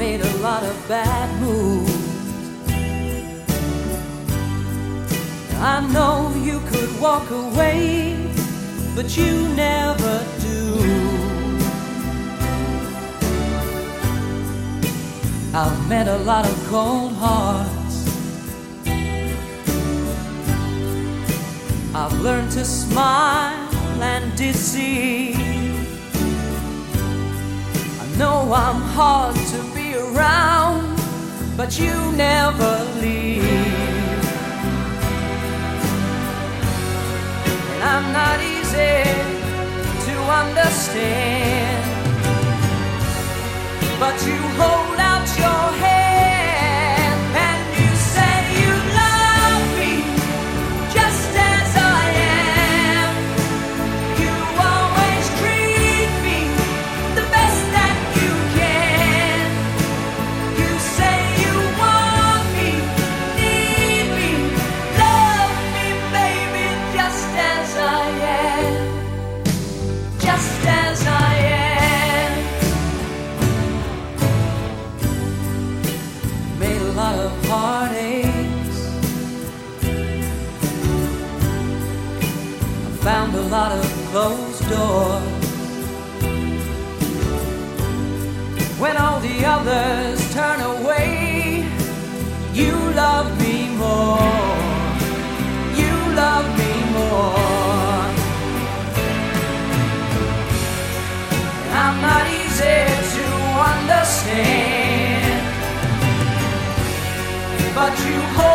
made a lot of bad moves. I know you could walk away, but you never do. I've met a lot of cold hearts. I've learned to smile and deceive. I know I'm hard to be around, but you never leave. And I'm not easy to understand, but you hold out your hand and you say you love me just as I am. You always treat me the best that you can. You say you want me, need me, love me, baby, just as I am. Just as I am. Made a lot of heartaches. I found a lot of closed doors. When all the others turn away, you love me more. You love me more. I'm not easy to understand, but you hold